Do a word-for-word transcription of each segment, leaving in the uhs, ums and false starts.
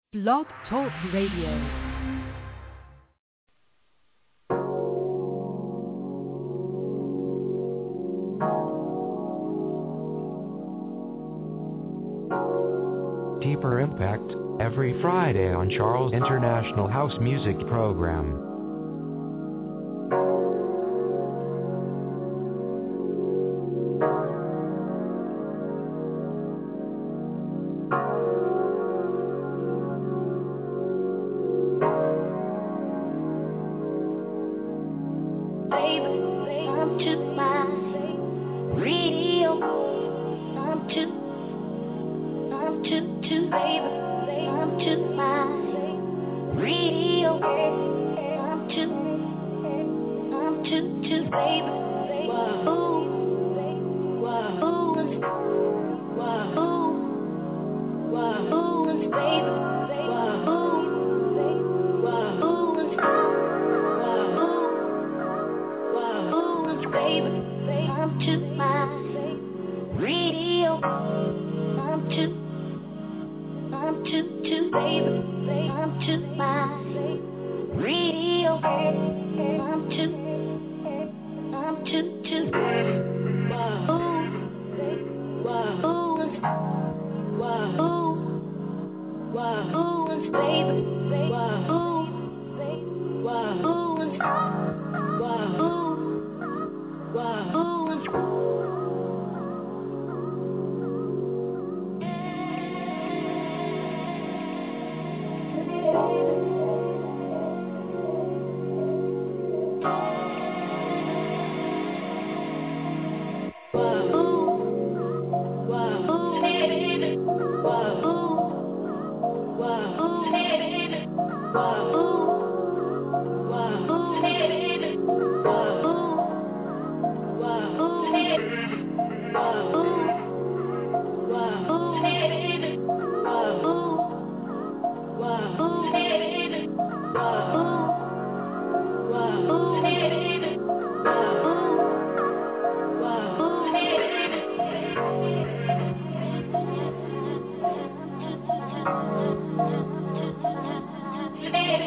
Blog Talk Radio. Deeper Impact, every Friday on Charles International House Music Program. Today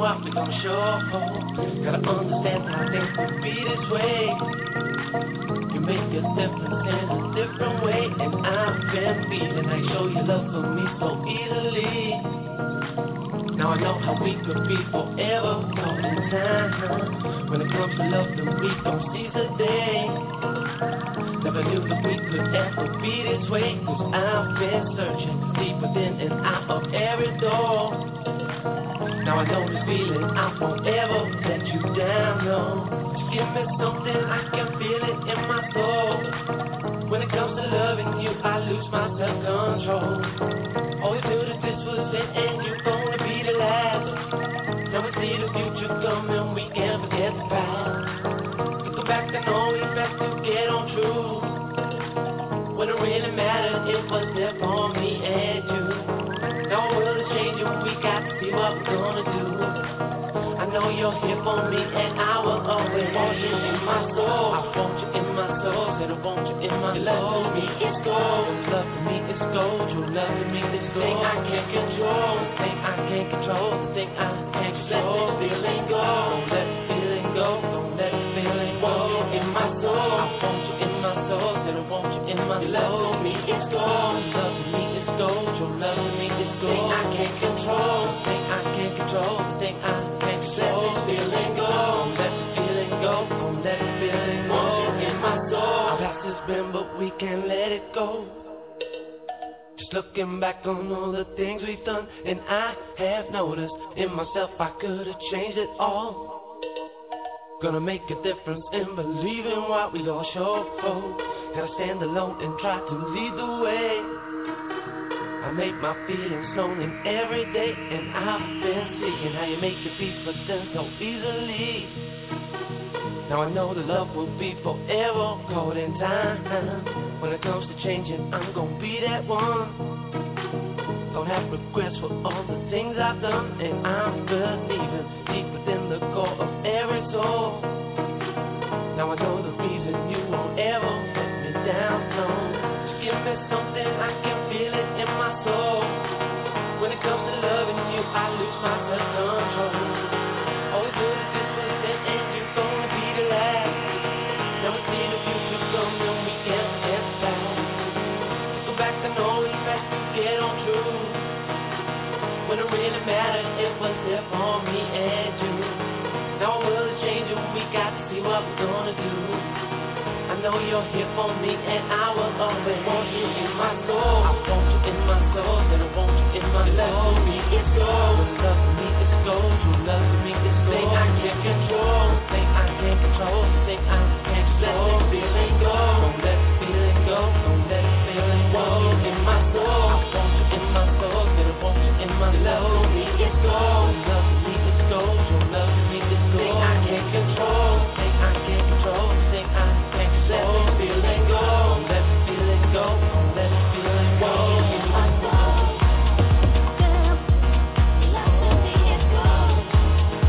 what we gon' show. Gotta understand how things could be this way. You make a difference in a different way, and I've been feeling like show your love for me so easily. Now I know how we could be forever caught in time. When it comes to love, then we gon' seize the day. Never knew that we could ever be this way, cause I've been searching deep within and out of every door. Now I know this feeling, I won't ever let you down, no. Just give me something, I can feel it in my soul. When it comes to loving you, I lose my self-control. Always knew that this was it and you're gonna be the last. Now we see the future coming, we can't forget the past. Looking back, I know we have to get on true. When it really mattered, it was there for me and you. Now the world is changing, we got to see what we're gonna do. I know you're here for me and I will always want you in my soul. I want you in my soul, said I want you in my soul. Your love to me is gold, your love to me is gold. Your love to me is gold. Thing I can't control, the thing I can't control, the thing I can't control. Let this feeling go, don't let the feeling go, don't let the feeling go. In my soul, I want you in my soul, said I want you in my soul. Your love to me is gold, your love to me is gold. Your love to me is gold. Thing I can't control, the thing I can't control, the thing I can't control. Let this feeling go, don't let the feeling go, don't let the feeling go. In my soul, our past has been, but we can't let it go. Just looking back on all the things we've done, and I have noticed in myself I could have changed it all. Gonna make a difference in believing what we all show. Gotta stand alone and try to lead the way. I make my feelings known in every day, and I've been seeing how you make the people dance so easily. Now I know the love will be forever caught in time. When it comes to changing, I'm gonna be that one. Don't have regrets for all the things I've done, and I'm believing deep within the core of every soul. Now I know the reason you won't ever let me down, no. Just give me something, I can feel it in my soul. When it comes to loving you, I lose my self-control. Always knew that this was it and you're gonna be the last. Now we see the future coming, we can't forget the past. Go back to know we have to get on true. When it really mattered, it was there for me and you. Now our world is changing, we got to see what we're gonna do. I know you're here for me and I will always want you in my soul. I want you in my soul, said I want you in my soul. Your love to me is gold, your love to me is gold. Your love to me is gold. Thing I can't control, the thing I can't control, the thing I can't control. Let this feeling go, don't let the feeling go, don't let the feeling go. In my soul, I want you in my soul, said I want you in my soul. Your love to me is gold, your love to me is gold. Your love to me is gold. Thing I can't control, the thing I can't control, the thing I can't control. Let this feeling go, don't let the feeling go, don't let the feeling go. In my soul.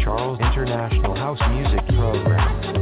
Charles International House Music Program.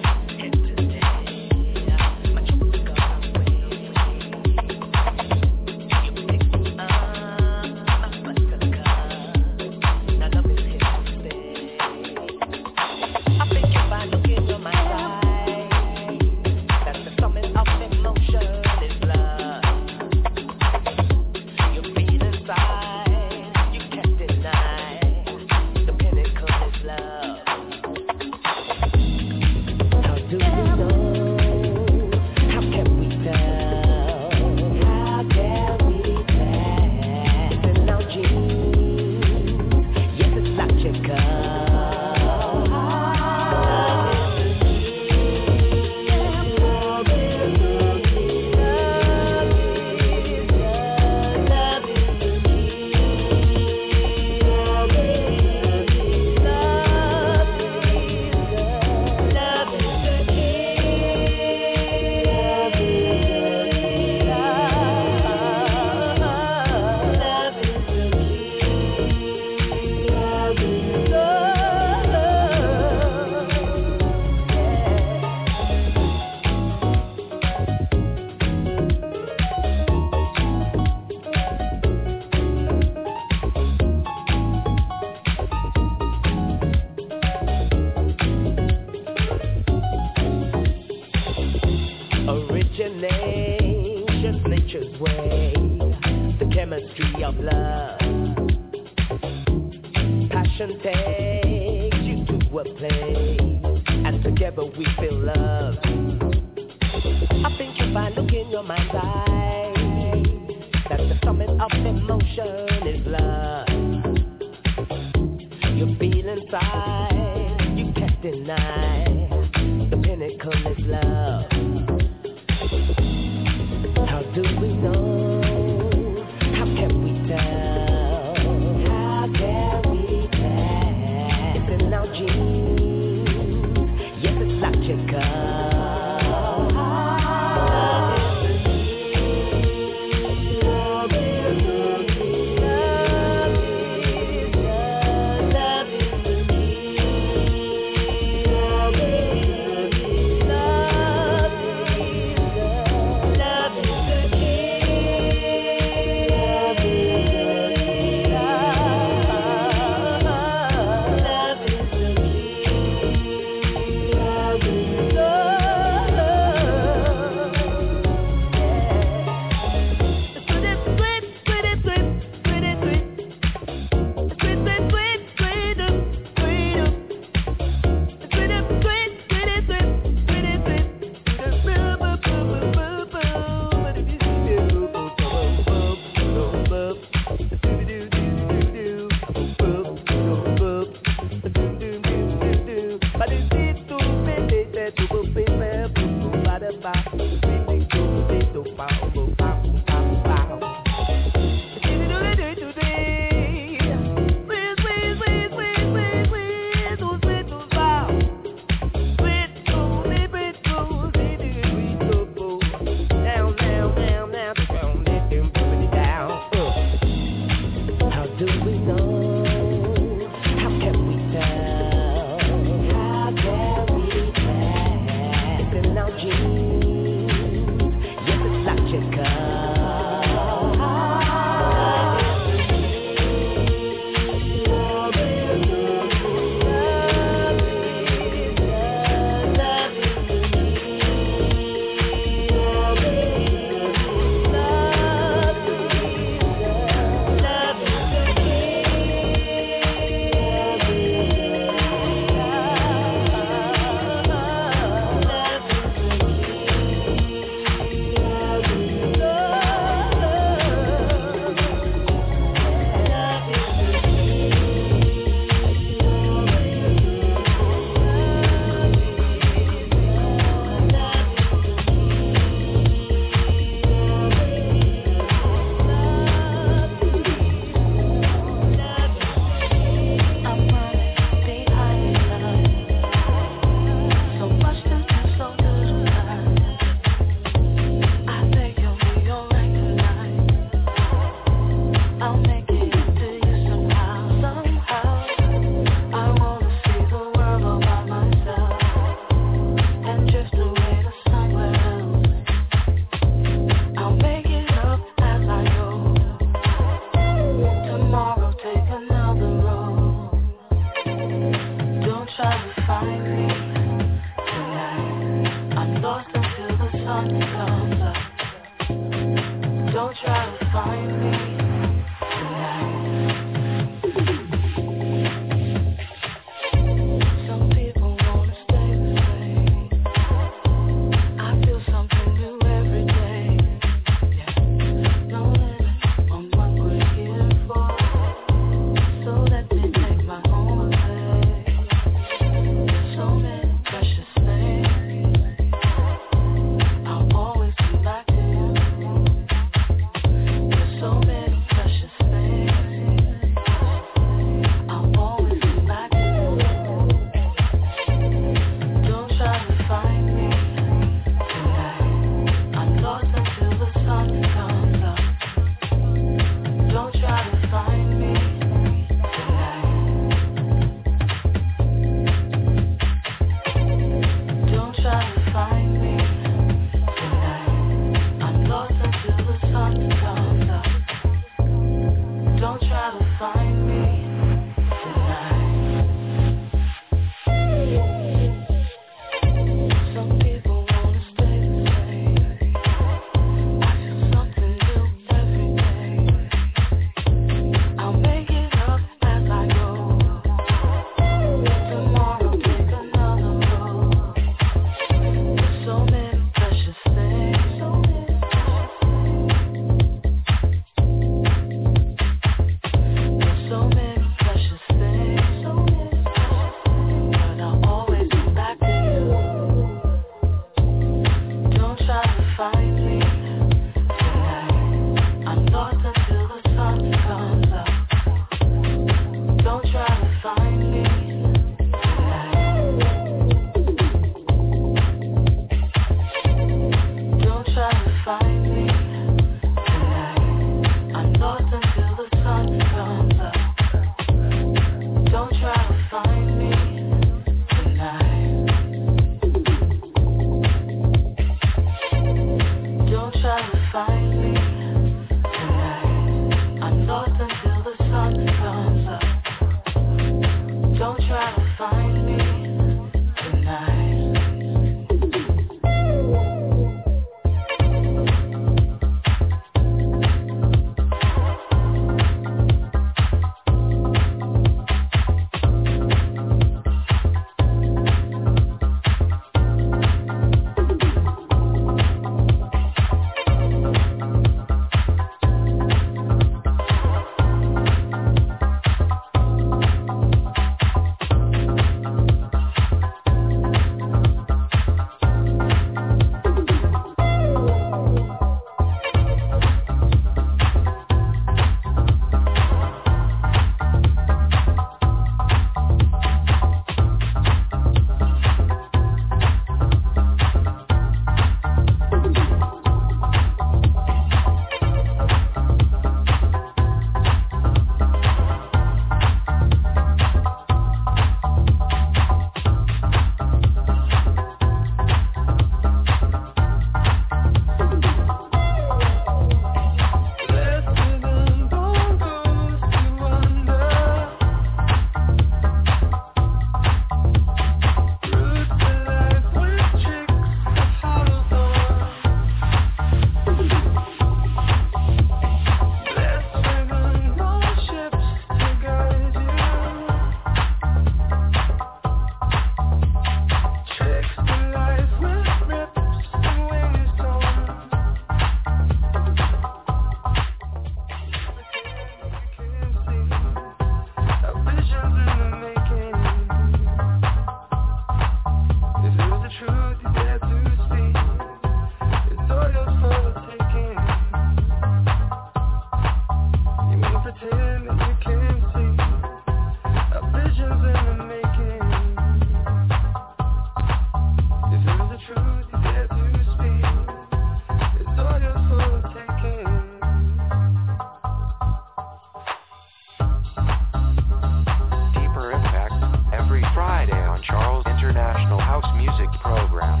house music program.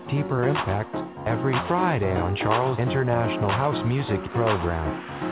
Deeper Impact, every Friday on Charles International House Music Program.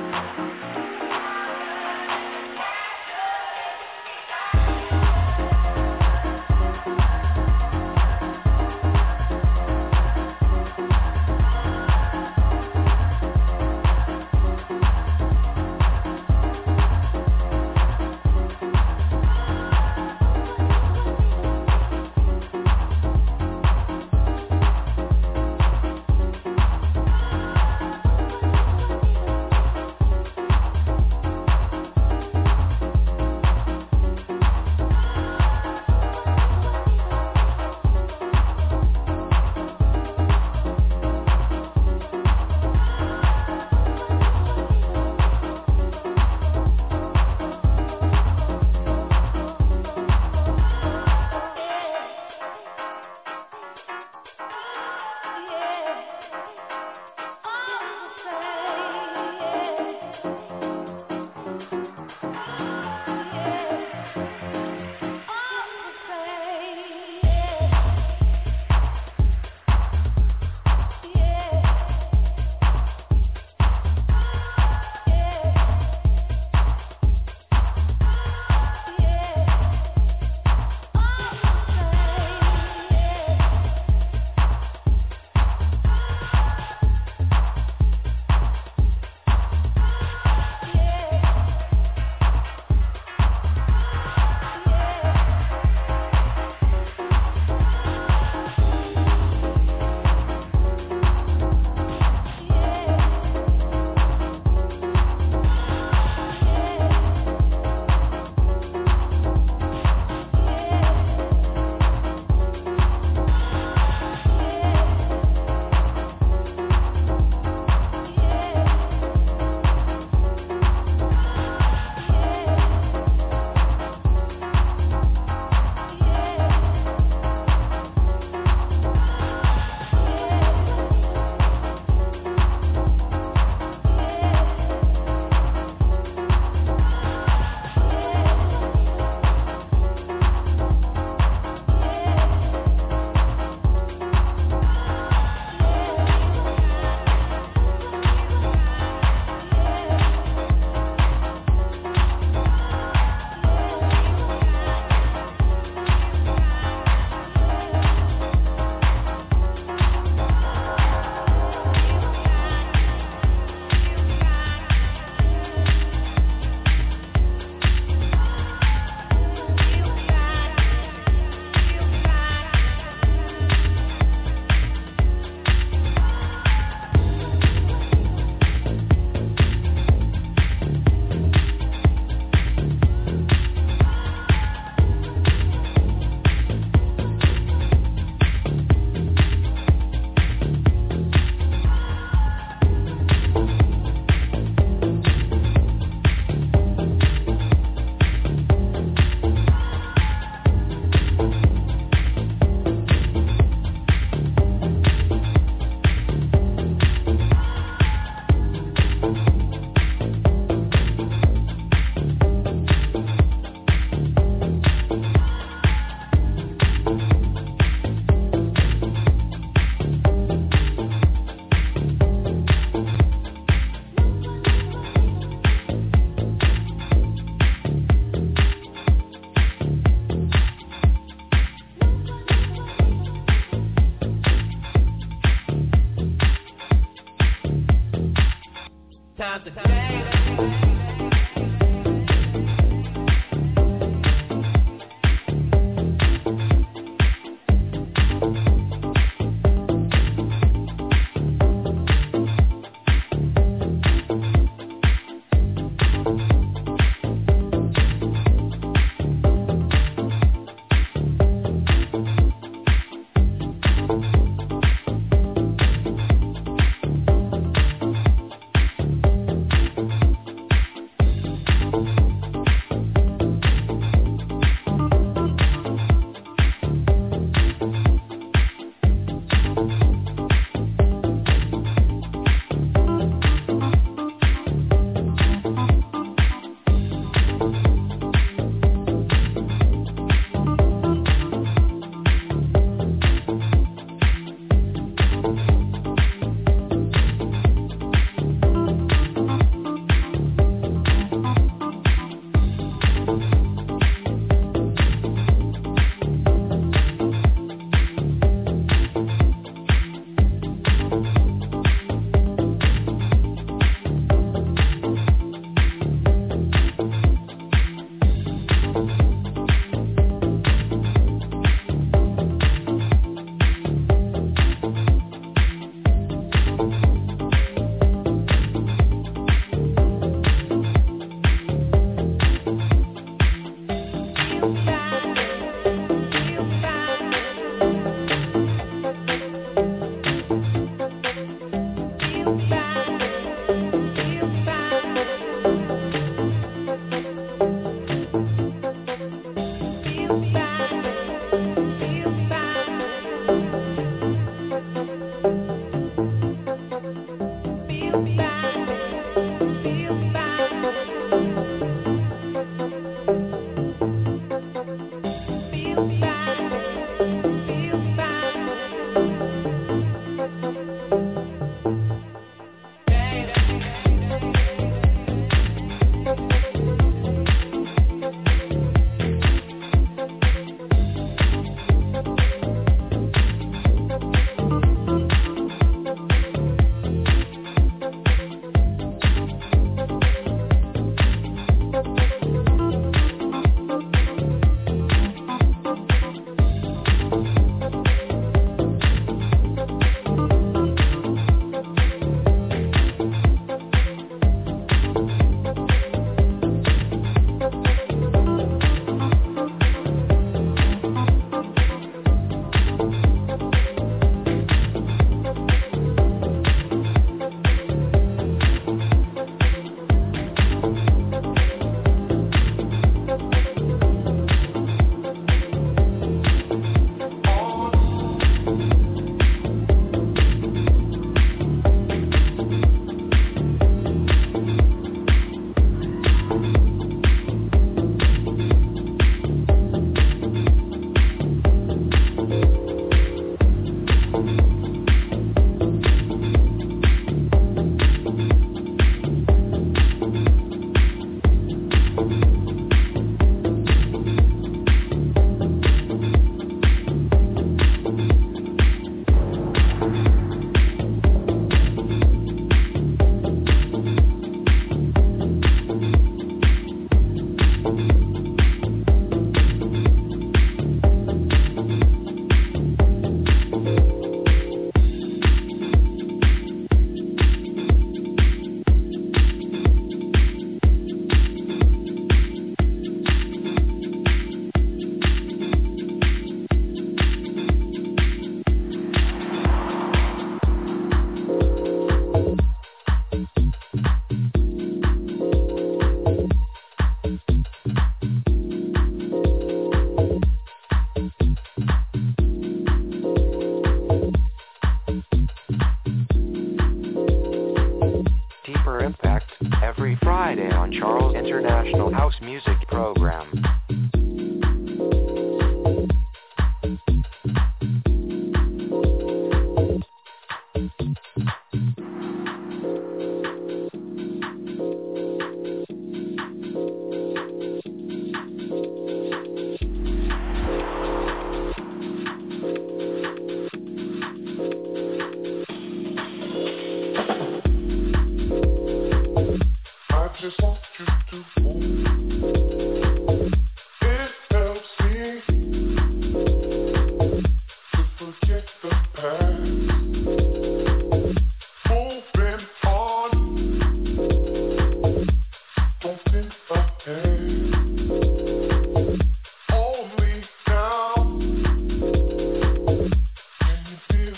every Friday on Charles International House Music Program. Just want you to move. It helps me to forget the past. Moving on, don't think ahead. Only now can you feel.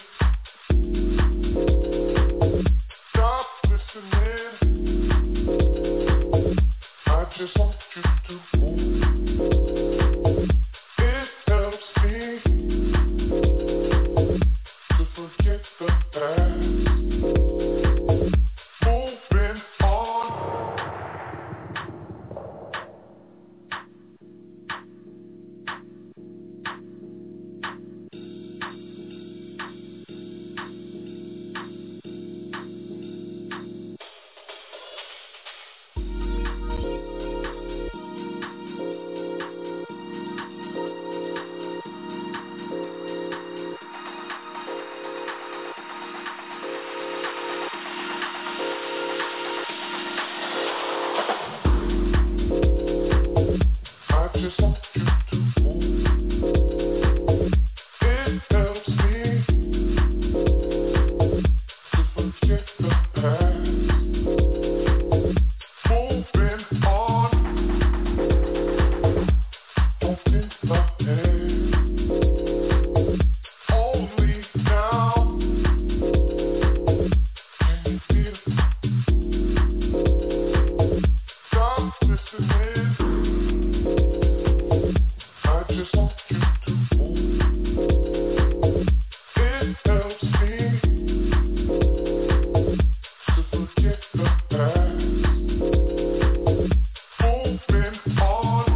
Stop listening. I just want you to move. It helps me to forget the past. Moving on. I just want you to move. It helps me to forget the past. Moving on, don't think ahead. Only now can you feel. Stop listening. I just want you to move. It helps me to forget the past. Moving on.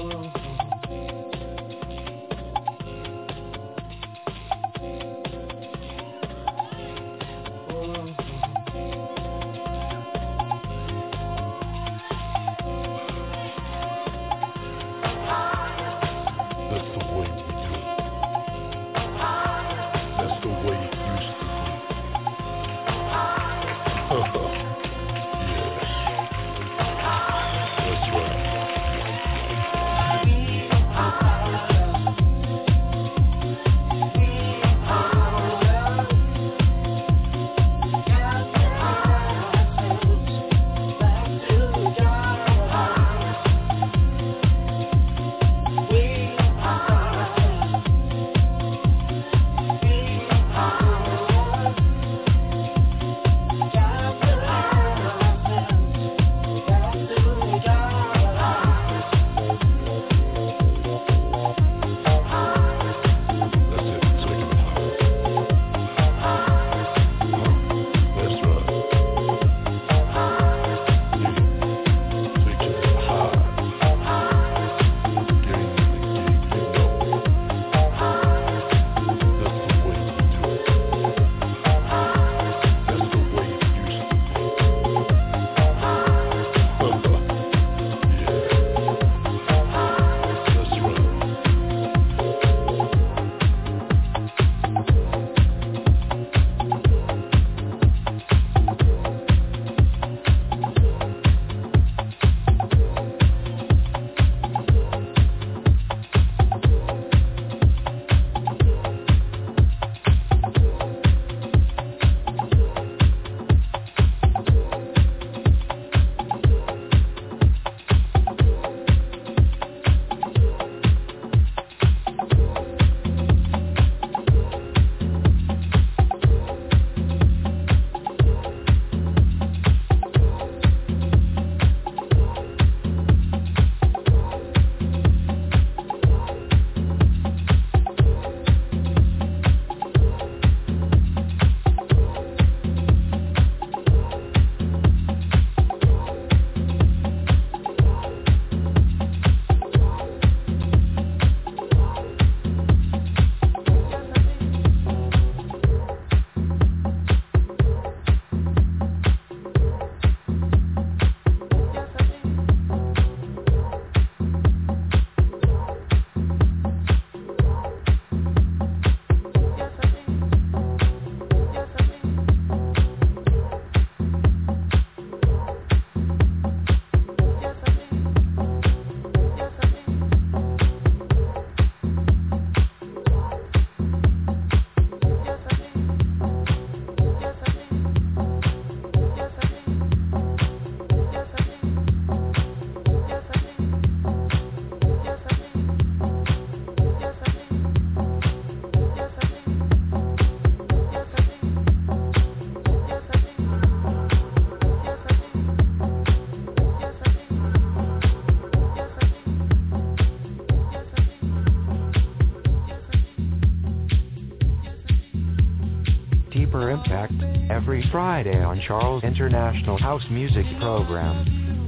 Deeper Impact, every Friday on Charles International House Music Program.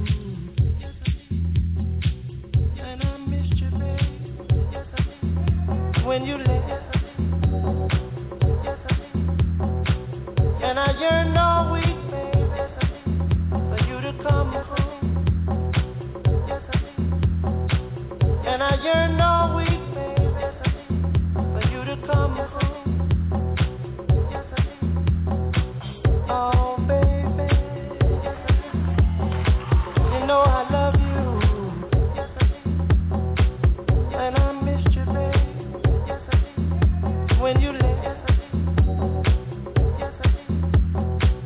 And I missed you, babe, when you left. And I yearned all week, baby, for you to come home. And I yearned all week, baby, for you to come home. Oh, baby, you know I love you, and I missed you, babe, when you left.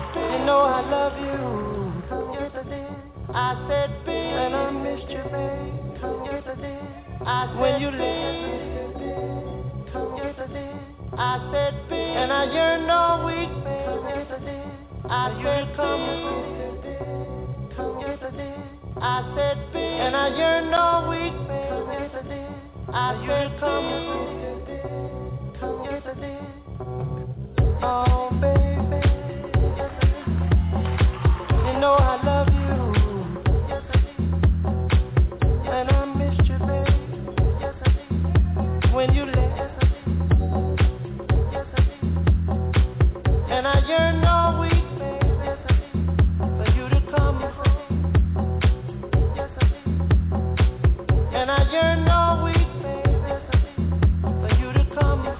You know I love you. Yes, I did. I said, babe, and I missed you, babe. Yes, I did. I said, when you leave, yes, I did. I said, babe, and I yearned all week, babe. Yes, I did. I said, come, yes, I did. I said, babe, and I yearned all week, babe. Yes, I did. I said, come, yes, I did. Oh, baby, you know I love you. Yes, I did. And I missed you, baby. Yes, I did. When you left. Yes, I did. Yes, I did. And I yearned all week, baby. Yes, I did. For you to come home. Yes, I did. And I yearned all week, baby. Yes, I did. For you to come home.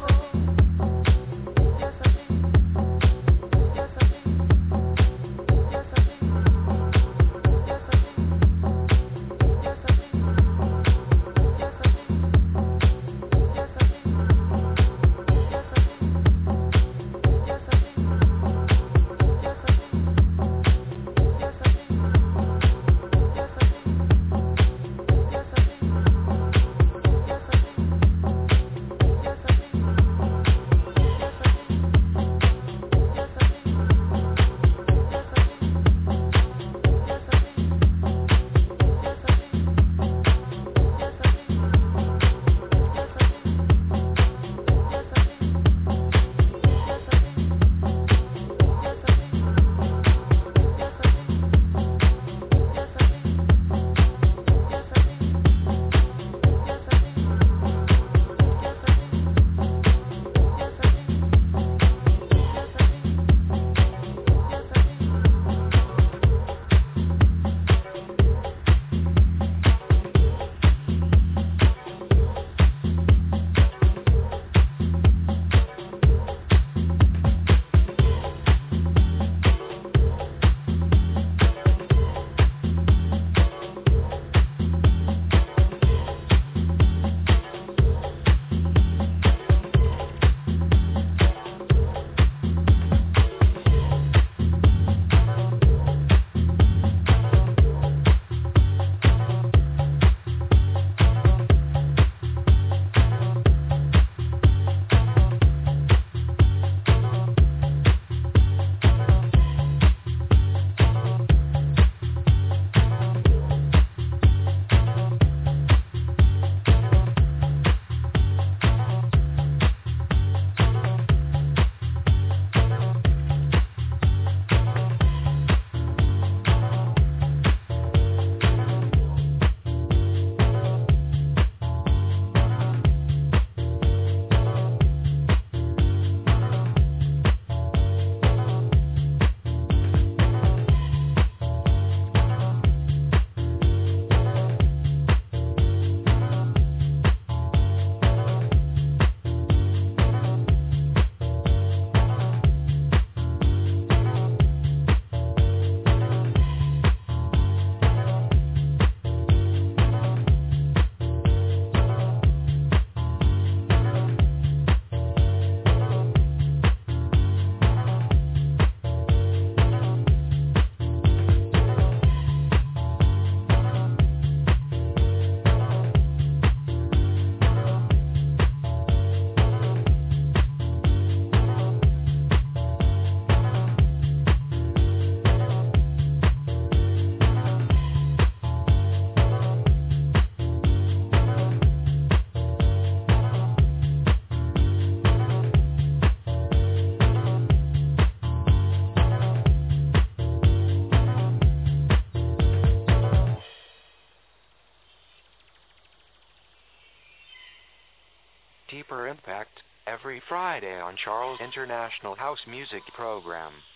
Deeper Impact, every Friday on Charles International House Music Program.